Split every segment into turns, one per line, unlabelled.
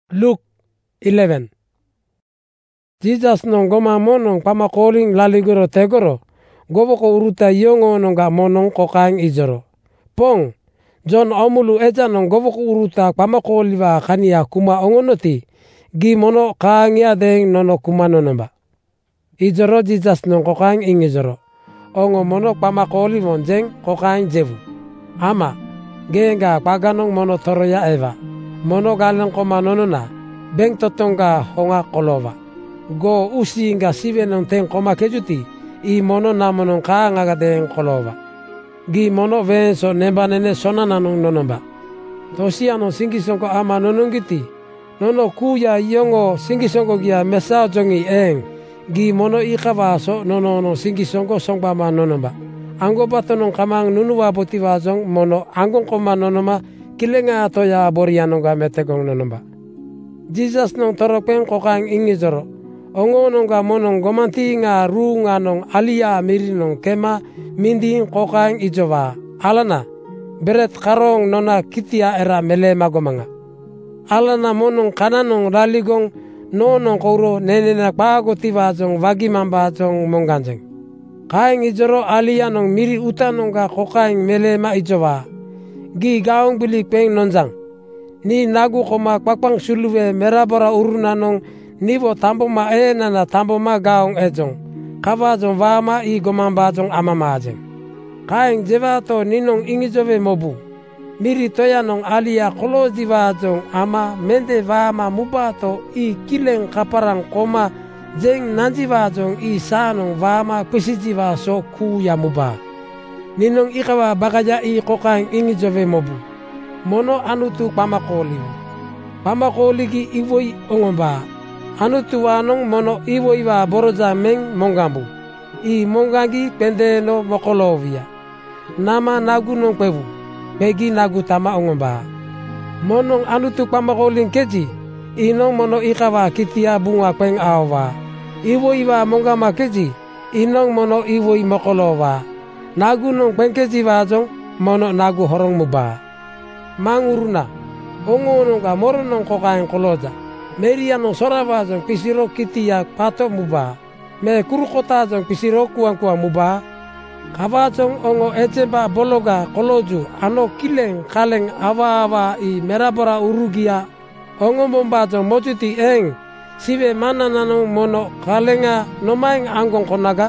Luke 11. Jesus nong goma monong pamakoling laligoro tegoro, goboko uruta yongo nongga monong kokaing ijoro. Pong, John omulu eja nong goboko uruta pamakoliva kania kuma ongonoti, gi mono kaangia deng nono kuma nonomba. Ijoro Jesus nong kokaing ingijoro. Ongo mono pamakoli monjeng kokaing jevu. Ama, genga paganong mono toroya eva. Mono galeng koma nonona, beng totonga honga kolova. Go usi nga sive nong teng koma kejuti, I mono namonong kaangaga deng kolova. Gi mono venso nemba nene sonana nong nonomba. Tosia nong singisongko ama nononggiti, nono kuya yongo singisongko gia mesao jongi eng. Gi mono ikavaso nono nong singisongko songbama nonomba. Anggo bato nong kamang nunuwa botiva jong mono anggong koma nonoma, kilenga toya borianongga metegong nonomba. Jesus nong toropeng kokaing ingijoro. Ongo nongga monong gomanti nga ru nga nong alia miri nong kema minding kokaing ijova. Alana, beret karong nona kitia era mele magomanga. Alana monong kananong laligong nonong kouro nenena pago tiva jong vagi mamba jong mongganjeng. Kaing ijoro alia nong miri utanongga kokaing mele ma ijova. Gi gaong bilik peng nonjang. Ni nagu koma kpakpang suluwe merabora urunanong nivo tamboma nana tamboma gaong ejong. Kava jong vama I gomamba jong amama jeng. Kaing jevato ninong ingijove mobu. Miri toya nong alia kolo jiva jong ama mende vama mubato I kileng kaparang koma jeng nanjiva jong I sanong vama kusijiva so ku ya muba. Ninong ikawa bagaya I kokaing ingijove mobu. Mono anutu pamakoli. Pamakoli ki iwoi ongomba. Anutu wanong mono iwoi wa boroja meng mongambu. I mongangi pende no mokolovia. Nama nagu nong pevu. Pegi nagu tama ongomba. Monong anutu pamakoli keji. Inong mono ikawa kitia bunga peng awa. Iwoi wa mongama keji. Inong mono iwoi mokolova. Nagu nong pengkeji wajong mono nagu horong muba. Manguruna, ongo nongga moro nong kokaing koloja. Meria nong sorawa jong pisiro kitia pato muba. Me kurukota jong pisiro kuang muba. Kava jong ongo ejemba bologa koloju ano kileng kaleng awa I merabora urugia. Ongo momba jong mojuti eng. Sive mana nanong mono kalenga nomaing anggong konaga.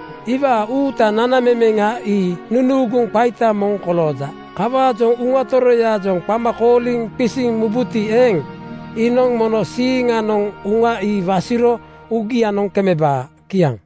Iwa uta nana memenga I nunugung paita mong koloja. Kava jong unga toroya jong pamakoling pising mubuti eng. Inong mono singa nong unga I vasiro ugia nong kemeba kiang.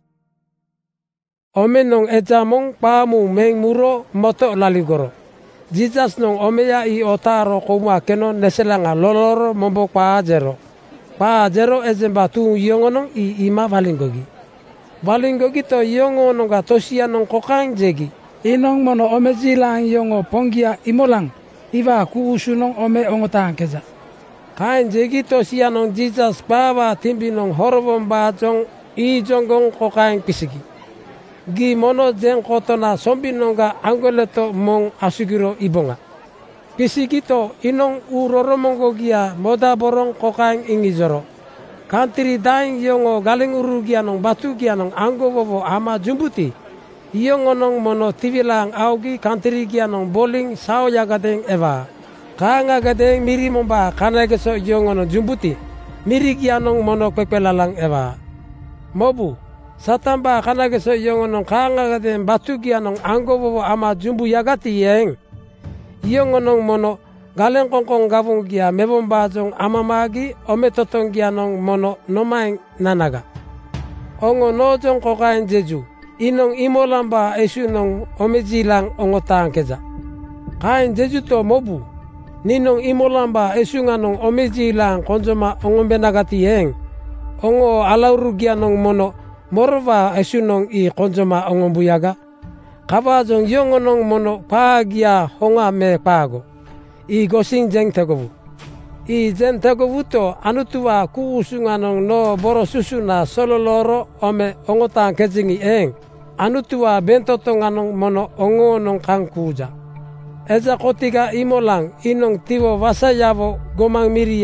Ome nong eja mong pamu meng muro moto laligoro. Jesus nong omeya I otaro kuma keno neselanga loloro mombo paajero. Paajero ejemba tu yongonong I ima valingogi. Valingogi to yongo nongga tosia nong kokaing jegi. Inong mono ome jilang yongo ponggia imolang. Iwa kuusu nong ome ongotang keza. Kain jegi to siya nong Jesus bawa timbi nong horobom bajong I jonggong kokaing pisigi. Gi mono jeng kotona sombi nongga anggoleto mong asugiro ibonga. Pisigi to inong uroro monggogia moda borong kokaing ingijoro. Kantiri daing yongo galing urugia nong batu gia nong anggo bobo ama jumbuti. Iyongo nong mono tivilang augi kantiri gia nong boling sao ya gadeng eva. Kaanga gadeng miri momba kanageso iyongo nong jumbuti. Miri gia nong mono kwekpelalang eva. Mobu, satamba kanageso iyongo nong kaanga gadeng batu gia nong anggo bobo ama jumbu yagati yeng. Iyongo nong mono galeng kongkong gavung gia mebomba jong amamagi ome totong gia nong mono nomaing nanaga. Ongo no jong kokain jeju. Inong imolamba esu nong omejilang ongotang keja. Kain jeju to mobu. Ninong imolamba esu nga nong omejilang konjoma ongombenagati eng. Ongo alaurugia nong mono morova esu nong I konjoma ongombuyaga. Kava jong yongo nong mono paagia honga me pago. I gosing jeng tegovu. I jeng tegovu to anutua kuusunga nong no boro susuna sololoro ome ongotang kejingi eng. Anutua bentoto nganong mono ongo nong kangkuja. Eja kotiga imolang inong tiwo vasayavo gomang miria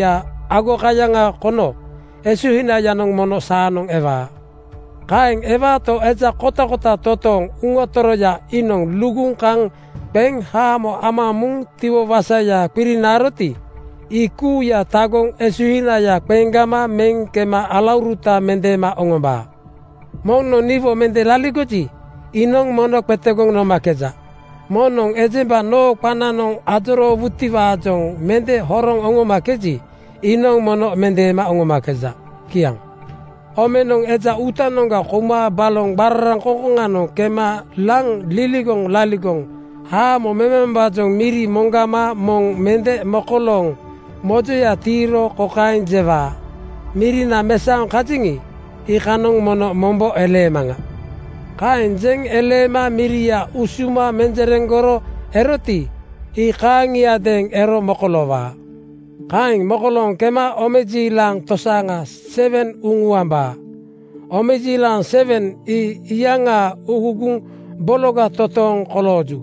ago kayanga kono esuhina yanong mono saanong Eva. Kaeng Eva to eja kota-kota totong ungotoroya inong lugung kang peng hamo amamung tiwo wasaya pirinaroti iku ya tagong esuhina ya penggama meng kema alauruta mendema ongomba. Mono nivo mende laligoji inong mono petegong no makeja. Monong ejemba no pananong ajoro wutiwa ajong mende horong ongomakeji inong mono mendema ongomakeja. Kiang. Omenong eja utanongga kuma balong barang kokongano kema lang liligong laligong ha mo memembajong miri monggama mong mende mokolong mojoya tiro kokain jeva mirina mesang kajingi ikanong mono mombo elemanga kain jeng elema miria usuma menjerenggoro eroti ikangia deng ero mokolova kain mokolong kema omeji lang tosanga 7 unguamba omeji lang 7 iyanga uhugung bologa totong koloju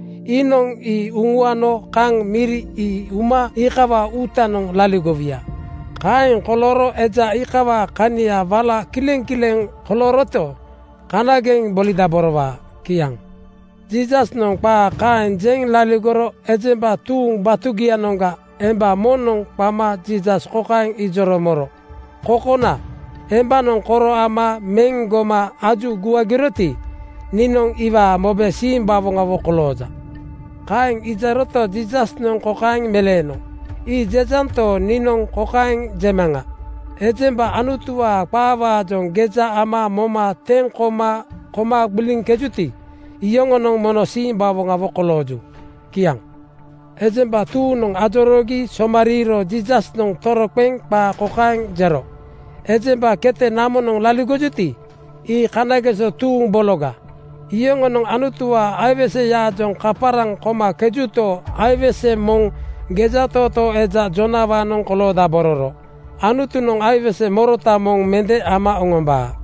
inong i unguano kang miri i uma ikawa utanong laligovia kain koloro eja ikawa kania vala kileng-kileng koloroto kanageng bolida borova kiang Jesus nong pa kain jeng laligoro ejemba tung batugia nongga emba monong pama Jesus kokaing ijoro moro kokona emba nong koro ama menggoma aju gua giroti ninong iwa mobe simba wongawo koloja kaing ijaroto Jesus nong kokaing meleno i jejanto ninong kokaing jemanga ejemba anutua pawa jong geja ama moma ten koma buling kejuti iyongonong mono simba wongawo koloju kiang ejemba tu nong ajorogi somariro Jesus nong torokpeng pa kokaing jero ejemba kete namo nong laligojuti i kanageso tung bologa iyongo nong anutua aiwese ya jong kaparang koma kejuto aiwese mong gejato to eja jonawa nong koloda bororo anutu nong aiwese morota mong mende ama ongomba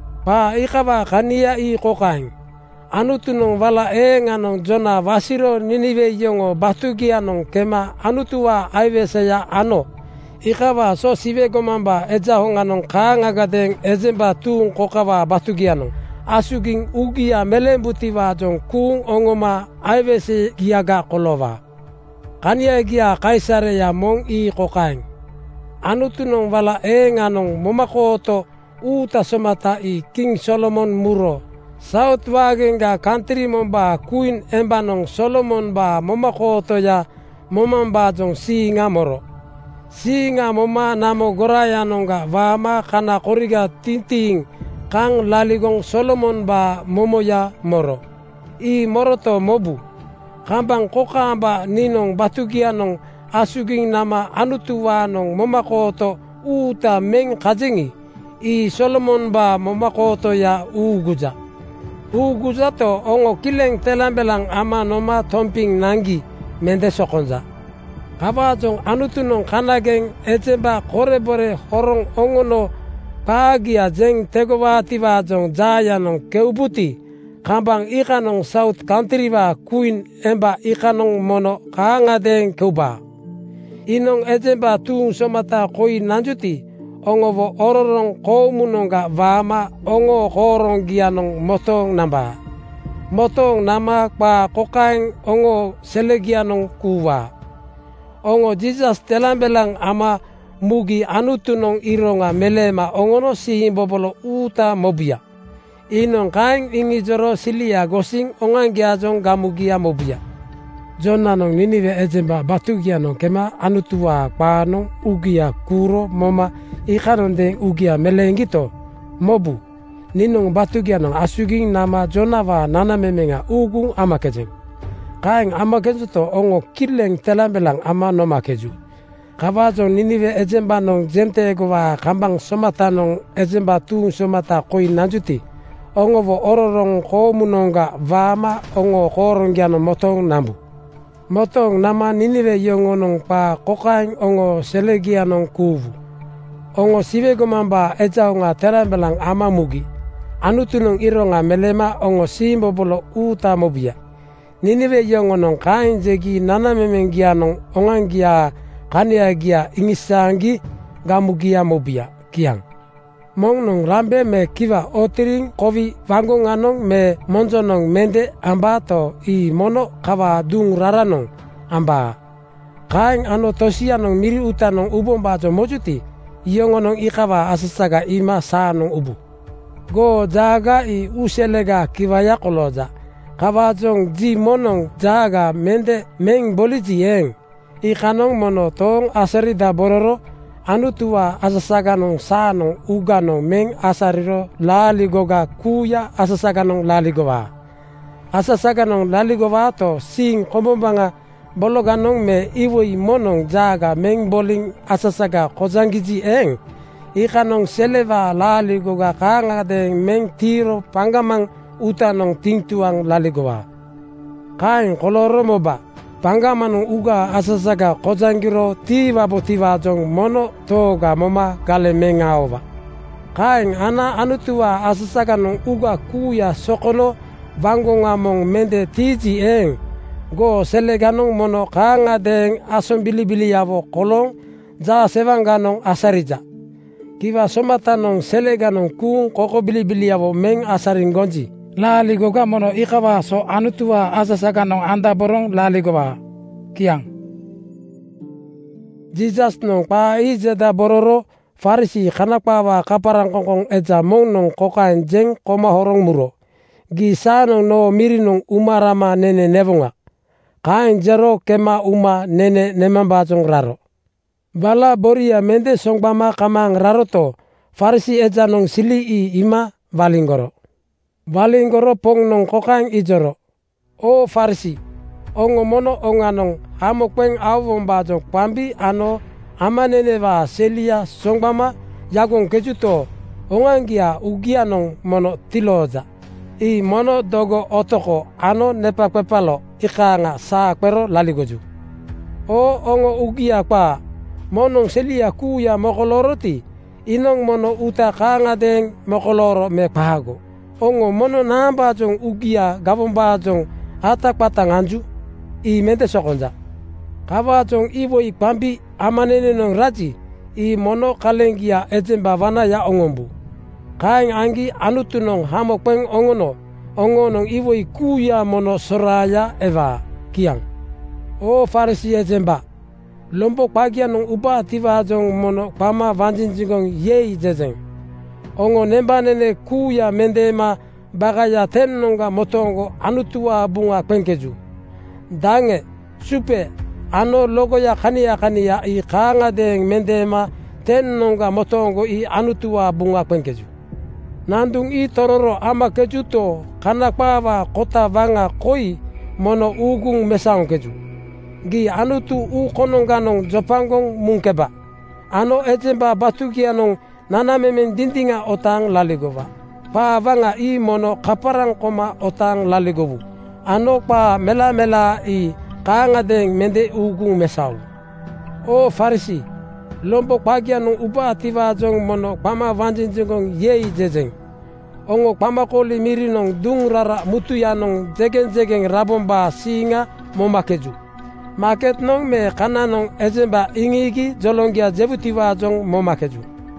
pa ikawa kania i kokaing anutu nong wala nganong jona wasiro niniwe yongo batugia nong kema anutua aiwese ya ano ikawa so siwe gomamba eja honganong kaangagadeng ejemba tung kokawa batugia nong asuging ugia melembutiwa jong kung ongoma aiwese giaga kolova kania gia kaisare ya mong i kokaing anutu nong wala nganong momakoto uta somata i King Solomon muro South wagenga country momba Queen embanong Solomon ba momakoto ya momamba jong singa moro singa moma namo goraya nongga wama kana koriga tinting kang laligong Solomon ba momoya moro i moroto mobu kambang kokamba ninong batugia nong asuging nama anutuwa nong momakoto uta meng kajengi i Solomon ba momakoto ya uguja ugujato ongo kileng telambelang ama noma tomping nangi mende sokonza kabajong anutunong kanageng ejemba korebore horong ongono pagia jeng tegowati wajong jaya nong keubuti kambang ikanong South Country wa Queen emba ikanong mono kaangadeng keuba inong ejemba tung somata koi nanjuti ongovo ororong komunongga wama ongo korong gianong motong nama pa kokaing ongo selegianong kuwa ongo Jesus telambelang ama mugi anutunong ironga melema ongono sihimbobolo uta mobia inong kaing ingijoro silia gosing ongangiajong gamugia mobia Jona nong niniwe ejemba batugia nong kema anutua panong ugia kuro moma ikaronde ugia melengito mobu ninong batugia nong asuging nama jonawa nana memenga ugung amakejeng kaing amakeju to ongo kileng telambelang ama nomakeju kabajong niniwe ejemba nong jentegowa kambang somata nong ejemba tung somata koi nanjuti ongo vo ororong komunongga wama ongo koronggiano motong nambu motong nama niniwe yongonong pa kokaing ongo selegianong kuvu ongo siwegomamba ejaonga terambelang ama mugi anutunong ironga melema ongo simbobolo uta mobia niniwe yongonong kaing jegi nana memenggianong ongangia kaniagia ingisangi gamugia mobia kiang. Mong nong rambe me kiva otiring kovi vangung anong me monjonong mende amba to I mono kawa dung raranong amba. Kaing ano tosia nong miri uta nong ubomba jo mojuti iongonong ikawa asasaga ima sa nong ubu. Go jaga I uselega kiwaya koloja. Kawa jong ji monong jaga mende meng boliji eng. Ikanong mono tong asarida bororo anu tua asasaganong sanong uganong meng asariro laligoga kuya asasaganong laligowa. Asasaganong laligowa to sing komombanga bologanong me iwoi monong jaga meng boling asasaga kozangiji eng. Ikanong seleva laligoga kangadeng meng tiro pangamang utanong tingtuang laligowa. Kain koloro moba. Pangamanong uga asasaga kozangiro tiwa jong mono toga moma gale mengaoba. Kaing ana anutua asasaga nong uga kuya sokono bangongamong mende tiji eng. Go seleganong mono kanga deng asom bili yavo kolong ja sevanganong asarija. Kiva somatanong seleganong kung koko bili yavo meng asaringonji. Laligoga mono ikawa so anutua asasaga nong anda borong laligowa kiang. Jesus nong pa ijeda bororo Farisi kanakpawa kaparang kongkong eja mong nong kokain jeng koma horong muro. Gisa nong no miri nong umarama nene nevunga. Kain jero kema uma nene nemambajong raro. Bala boria mende songbama kamang raro to Farisi eja nong sili I ima valingoro. Valingoro pong nong kokain ijoro. O Farisi, ongo mono onganong hamokweng awombajo kwambi ano amanene wa selia songbama yagong kejuto ongangia ugianong mono tiloja. I mono dogo otoko ano nepakwepalo ikanga sa kwero laligoju. O ongo ugia kwa monong selia kuya mokoloroti inong mono uta kanga deng mokoloro me pahago. Ongo mono nambajong ugia gabombajong atak patang anju I mente sokonja. Kawajong iwo I kwambi amanene nong raji I mono kalengia ejemba wana ya ongombu. Kaing angi anutunong hamokweng ongono ongonong iwo I kuya mono soraya eva kiang. O Farisi ejemba lombo kwagia nong uba tivajong mono kwama vanjinjingong yei jejeng. Ongo nembanene kuya mendema bagaya tenonga motongo anutua bunga kwenkeju. Dange supe ano logoya kania I kanga deng mendema tenonga motongo I anutua bunga kwenkeju. Nandung I tororo ama kejuto kanakpawa kota vanga koi mono ugung mesang keju. Gi anutu u kononganong jopangong mungkeba. Ano ejemba batukianong nana memen dindinga otang laligova. Pa vanga I mono kaparang koma otang laligovu. Ano pa mela I kanga deng mende ugung mesau. O Farisi, lombo kwagia nung uba tiva jong mono kwama vanjinjingong yei jejeng. Ongo kwama koli miri nong dung rara mutuya nong jegeng rabomba singa momakeju. Maket nong me kana nong ejemba ingigi jolongia jebutiva jong momakeju.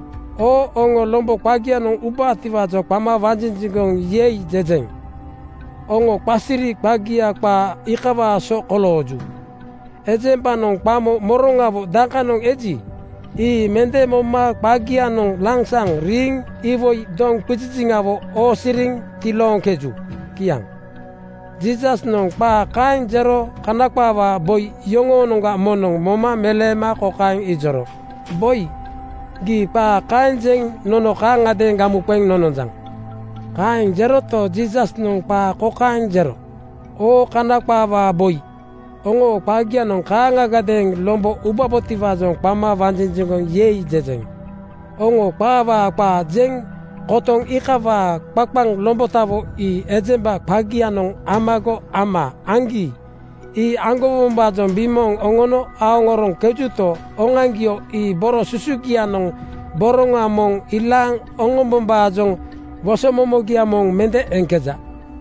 O ongo lombo kwagia nong uba tiva jong kwama vanjinjingong yei jejeng. Ongo pasiri kwagia kwa ikawa so koloju. Ejemba nong kwamo morongavo daka nong eji. I mende moma kwagia nong langsang ring iwoi dong kuchijingavo o siring tilong keju kiang. Jesus nong pa kain jero kanakpawa boy yongo nongga monong moma melema ko kain ijoro. Boy gi pa kain jeng nono kanga deng gamukweng nononjang. Kain jero to Jesus nong pa ko kain jero. O kanakpawa boy. Ongo pagia nong kanga gadeng lombo ubabotiva jong pama vanjinjingong yei jejeng. Ongo pawa pa jeng kotong ikawa pakpang lombo tavo I ejemba pagia nong amago ama angi. I angomba jong bimong ongono aongorong kejuto ongangio I boro susukia nong boronga mong ilang ongomba jong bosomomogia mong mende engkeja.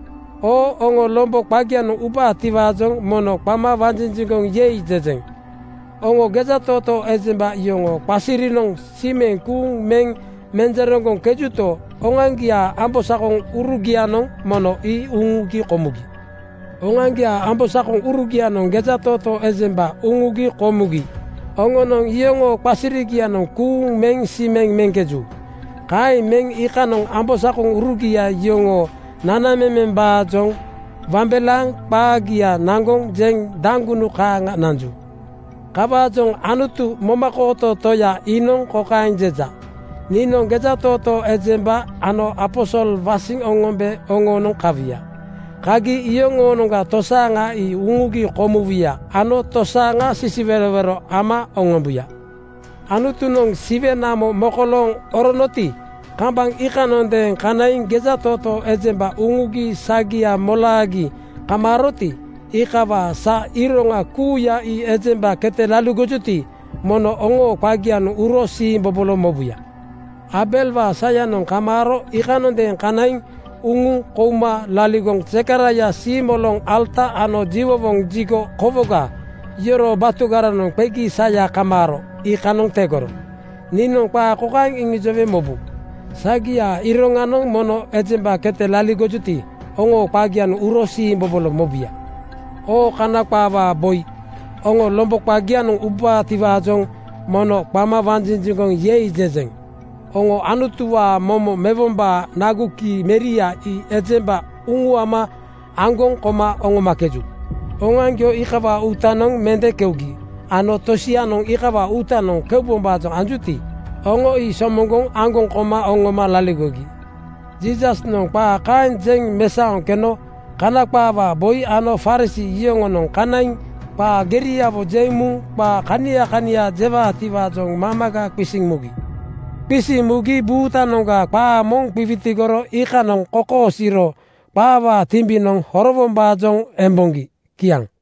O ongo lombo kwagia nong uba tiva jong mono kwama vanjinjingong yei jejeng. ongo geja toto ezemba iyongo pasiri nong simeng kung meng menjerongong kejuto ongangia ambosakong urugia nong mono i ungugi komugi. Ongangia ambosakong urugia nong geja toto ezemba ungugi komugi. Ongo nong iyongo pasirigia nong kung meng simeng mengkeju. Kai meng ika nong ambosakong urugia iyongo nanamemen ba jong vambelang pagia nangong jeng dangunu ka nga nanju. Kaba jong anutu momakoto toya inong kokain jeja. Ninong geja toto ezemba ano aposol vasing ongombe ongonong kavia. Kagi iyongo nonga tosa nga i ungugi komuvia ano tosa nga sisiverevero ama ongombuya. Anutu nong sive namo mokolong oronoti kambang ikanondeng kanaing geja toto ezemba ungugi sagia molagi kamaroti ikawa sa ironga kuya i ezemba kete lalu gojuti mono ongo kwagian urosi bobolo mobuya. Abelwa saya nong kamaro ikanondeng kanaing ungu kouma laligong Zekaraya si molong alta ano jiwowong jigo kovoga yoro batugara nong pegi saya kamaro ikanong tegoro. Ninong pa kokaing ingi jove mobu. Sagia ironganong mono ezemba kete laligo juti ongo pagian urosi bobolo mobia. O kanak pawa boy ongo lombok pagian uba tiwajong mono pama vanjinjingong yei jejeng. Ongo anutua momo mevomba naguki meria i ezemba ungu ama angong koma ongo makeju. Ongangyo ikawa utanong mende keugi. Ano tosianong ikawa utanong keubomba jong anjuti. Ongo i somongong angong koma ongo ma laligogi. Jesus nong pa kain jeng mesaong keno kanak pa wa boy ano farisi iyongo nong kanaing pa geria bo jengmu pa kania jeva tiwa jong mamaga pising mugi. Pising mugi buta nongga pa mong pivitigoro ika nong koko siro pa wa timbi nong horobomba jong embongi kiang.